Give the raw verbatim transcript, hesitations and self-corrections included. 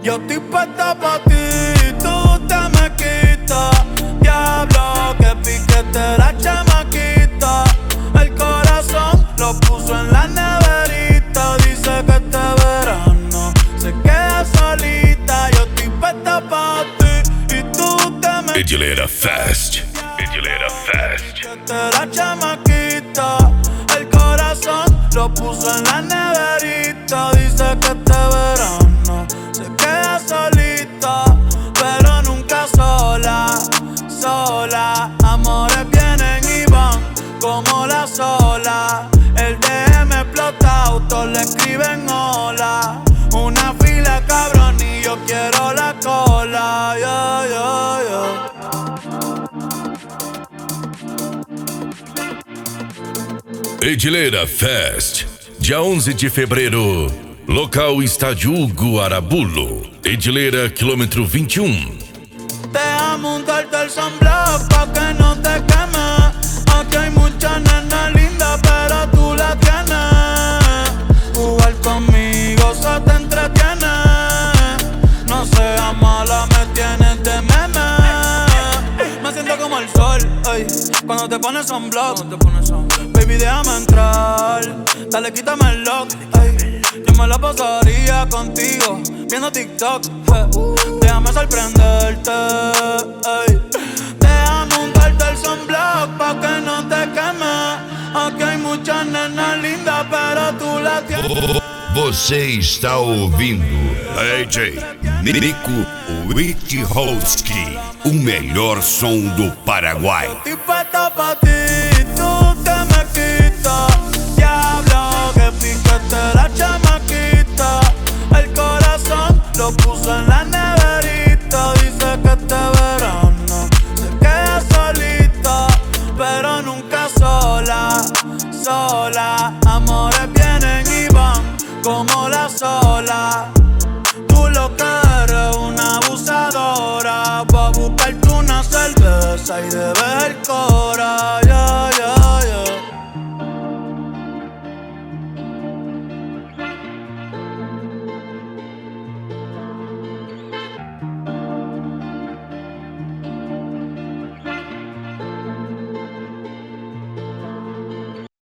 Yo estoy puesta pa' ti, tú te me quitas. Diablo, que piquete la chamaquita. El corazón lo puso en la neverita. Dice que este verano se queda solita. Yo estoy puesta pa' ti y tú te me Edilera Fest. Edilera Fest. piquete la chamaquita. El corazón lo puso en la neverita. Dice que este verano se queda solita, pero nunca sola, sola. Amores vienen y van como la sola. El D M explota, autos le escriben hola. Una fila cabrón y yo quiero la cola. Yeah, yeah, yeah. Edilera Fest, dia onze de fevereiro. Local Estádio Hugo Arabulo. Edilera, quilômetro vinte e um. Deja montarte el sunblock pa' que no te quemes. Aquí hay muchas nenas lindas, pero tú la tienes. Jugar conmigo se te entretiene. No seas mala, me tienes de meme. Me siento como el sol, ey, cuando te pones sunblock. Baby, déjame entrar, dale, quítame el lock, ey. Yo me la pasaría contigo viendo TikTok, eh. Déjame sorprenderte, ey. Déjame untarte el sunblock pa' que no te queme. Aquí hay muchas nenas lindas, pero tú la tienes. Você está ouvindo D J Nico Witchowski, o melhor som do Paraguai. Estoy puesta pa' ti, tú te me quitas. Diablo, que piquete la chamaquita. El corazón lo puso en la neverita. Dice que este verano se queda solita, pero nunca sola, sola. Amores vienen y van como la sola. Tú lo que eres una abusadora. Va a buscarte una cerveza y debes el cora.